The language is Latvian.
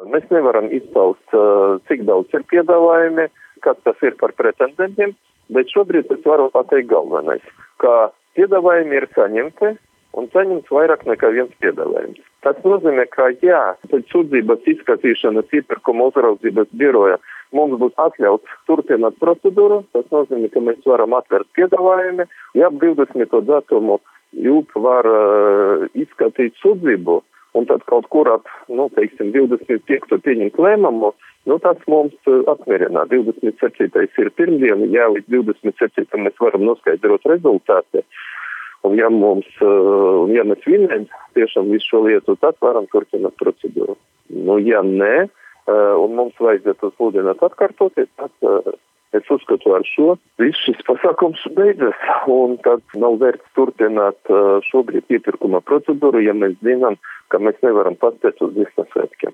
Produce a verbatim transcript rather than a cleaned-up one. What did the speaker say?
Mēs nevaram izpaust, cik daudz ir piedāvājumi, kas tas ir par pretendentiem, bet šobrīd es varu pateikt galvenais, ka piedāvājumi ir saņemti un saņemts vairāk nekā viens piedāvājums. Tas nozīmē, ka jā, pēc sūdzības izskatīšanas iepirkuma uzraudzības biroja mums būs atļauts turpināt procedūru. Tas nozīmē, ka mēs varam atvērt piedāvājumi. Ja ap divdesmito datumu jūp var uh, izskatīt sūdzību, un tad kaut kur ap, nu, teiksim, divdesmit piekto pieņemt lēmumu, nu, tas mums uh, apmierinā. divdesmit septītais ir pirmdiena, jā, līdz divdesmit septītajam mēs varam noskaidrot rezultāti. Un ja mums, uh, ja mēs vinnējam tiešām visu šo lietu, tad varam turpināt procedūru. Nu, ja nē, uh, un mums vajadzētu sludināt atkārtoties, tad uh, es uzskatu ar šo viss šis pasākums beidzas. Un tad nav vērts turpināt uh, šobrīd iepirkuma procedūru, ja mēs zinām, ka mēs nevaram paspēt uz visiem svētkiem.